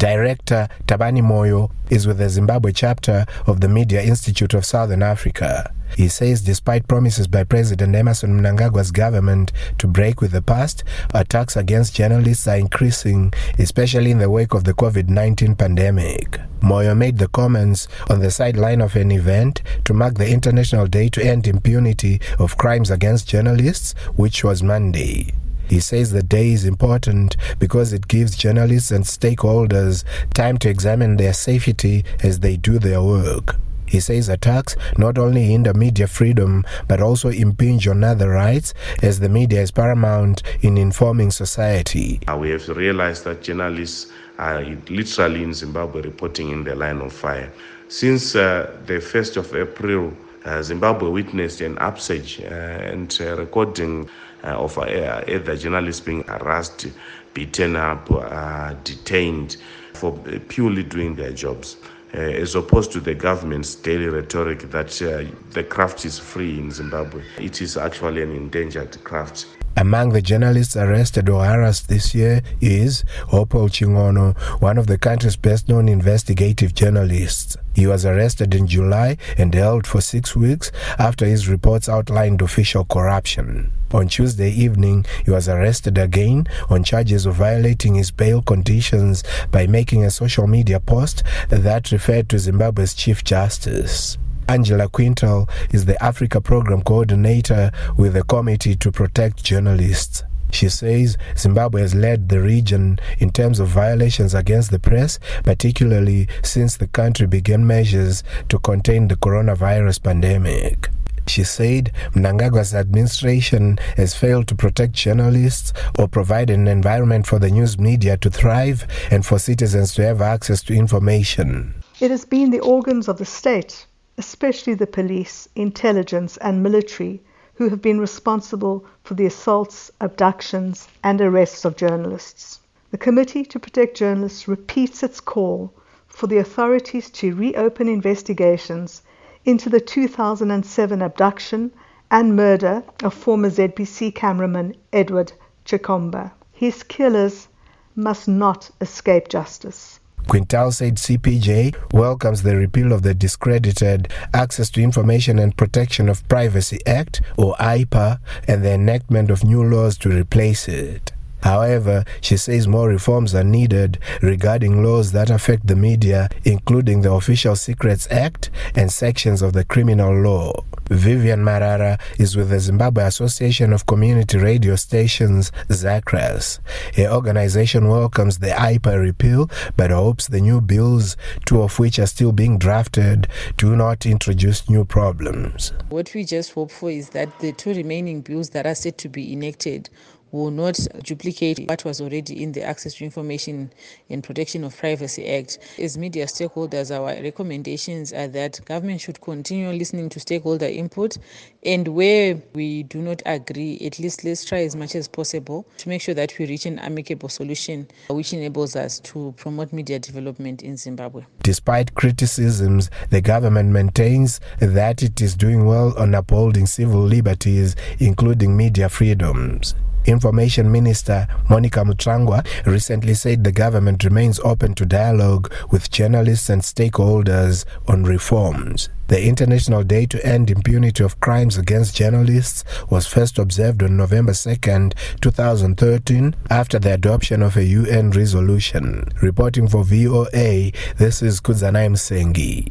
Director Tabani Moyo is with the Zimbabwe chapter of the Media Institute of Southern Africa. He says despite promises by President Emmerson Mnangagwa's government to break with the past, attacks against journalists are increasing, especially in the wake of the COVID-19 pandemic. Moyo made the comments on the sideline of an event to mark the International Day to End Impunity of Crimes Against Journalists, which was Monday. He says the day is important because it gives journalists and stakeholders time to examine their safety as they do their work. He says attacks not only hinder media freedom but also impinge on other rights, as the media is paramount in informing society. We have realized that journalists are literally in Zimbabwe reporting in the line of fire. Since the 1st of April, Zimbabwe witnessed an upsurge and recording of either journalists being harassed, beaten up, detained for purely doing their jobs, as opposed to the government's daily rhetoric that the craft is free in Zimbabwe. It is actually an endangered craft. Among the journalists arrested or harassed this year is Opal Chingono, one of the country's best-known investigative journalists. He was arrested in July and held for 6 weeks after his reports outlined official corruption. On Tuesday evening, he was arrested again on charges of violating his bail conditions by making a social media post that referred to Zimbabwe's Chief Justice. Angela Quintal is the Africa Program Coordinator with the Committee to Protect Journalists. She says Zimbabwe has led the region in terms of violations against the press, particularly since the country began measures to contain the coronavirus pandemic. She said Mnangagwa's administration has failed to protect journalists or provide an environment for the news media to thrive and for citizens to have access to information. It has been the organs of the state, especially the police, intelligence and military, who have been responsible for the assaults, abductions and arrests of journalists. The Committee to Protect Journalists repeats its call for the authorities to reopen investigations into the 2007 abduction and murder of former ZBC cameraman Edward Chikomba. His killers must not escape justice. Quintal said CPJ welcomes the repeal of the discredited Access to Information and Protection of Privacy Act, or AIPA, and the enactment of new laws to replace it. However, she says more reforms are needed regarding laws that affect the media, including the Official Secrets Act and sections of the criminal law. Vivian Marara is with the Zimbabwe Association of Community Radio Stations, ZACRAS. Her organization welcomes the AIPA repeal but hopes the new bills, 2 of which are still being drafted, do not introduce new problems. What we just hope for is that the 2 remaining bills that are set to be enacted will not duplicate what was already in the Access to Information and Protection of Privacy Act. As media stakeholders, our recommendations are that government should continue listening to stakeholder input, and where we do not agree, at least let's try as much as possible to make sure that we reach an amicable solution which enables us to promote media development in Zimbabwe. Despite criticisms, the government maintains that it is doing well on upholding civil liberties, including media freedoms. Information Minister Monica Mutrangwa recently said the government remains open to dialogue with journalists and stakeholders on reforms. The International Day to End Impunity of Crimes Against Journalists was first observed on November 2nd, 2013, after the adoption of a UN resolution. Reporting for VOA, this is Kudzanaim Sengi.